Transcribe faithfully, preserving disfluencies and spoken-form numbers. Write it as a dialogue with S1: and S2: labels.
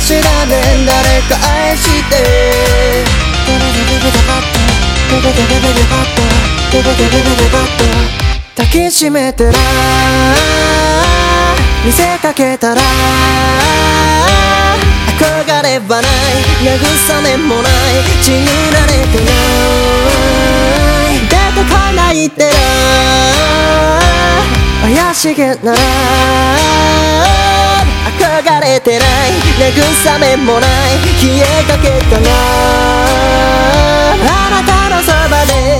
S1: 知らねえ誰か愛して抱きしめてら見せかけたら憧れはない慰めもない血になれてない出てこないってら怪しげなら憧れてない慰めもない消えかけたなあなたのそばで